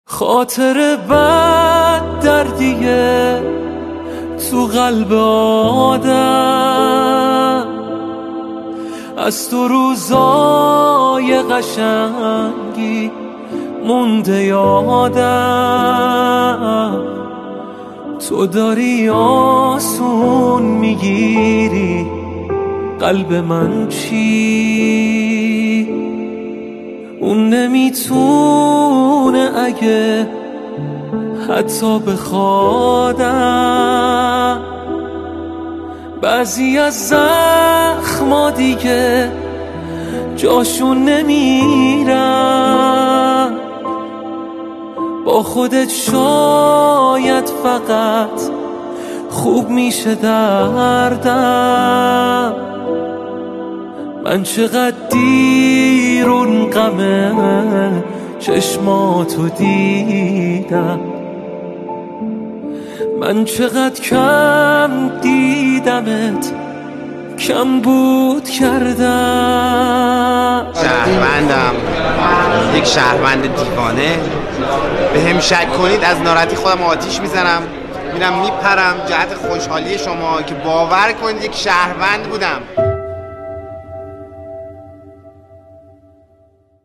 خاطر بد دردیه تو قلب آدم، از تو روزای قشنگی مونده یادم. تو داری آسون میگیری قلب من چی؟ اون نمیتونه اگه حتی بخوادم. بعضی از زخما دیگه جاشون نمیرن، با خودت شاید فقط خوب میشه دردم. من چقدر دیرون غم چشماتو دیدم، من چقدر کم دیدمت کم بود کردم. شهروندم، یک شهروند دیوانه. به هم شک کنید از ناراحتی خودم آتیش میزنم، میرم میپرم جهت خوشحالی شما که باور کنید یک شهروند بودم.